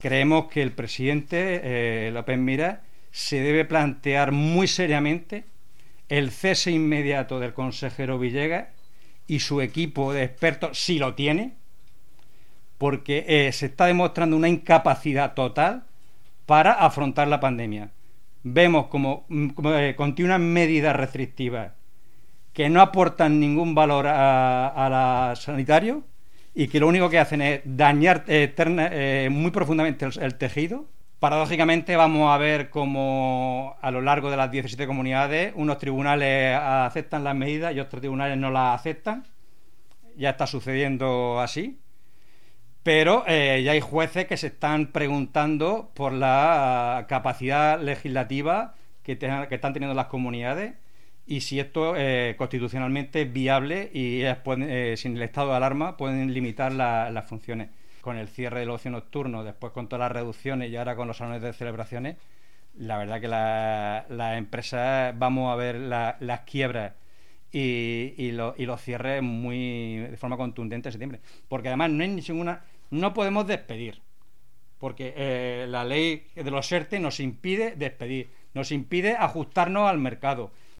Creemos que el presidente López Miras se debe plantear muy seriamente el cese inmediato del consejero Villegas y su equipo de expertos, si lo tiene, porque se está demostrando una incapacidad total para afrontar la pandemia. Vemos como continúan medidas restrictivas que no aportan ningún valor a la sanitario y que lo único que hacen es dañar muy profundamente el tejido. Paradójicamente vamos a ver cómo a lo largo de las 17 comunidades unos tribunales aceptan las medidas y otros tribunales no las aceptan. Ya está sucediendo así. Pero ya hay jueces que se están preguntando por la capacidad legislativa que están teniendo las comunidades y si esto constitucionalmente es viable y sin el estado de alarma pueden limitar las funciones. Con el cierre del ocio nocturno, después con todas las reducciones y ahora con los salones de celebraciones, la verdad que las empresas vamos a ver las quiebras y los cierres de forma contundente en septiembre, porque además no podemos despedir, porque la ley de los ERTE nos impide despedir, nos impide ajustarnos al mercado,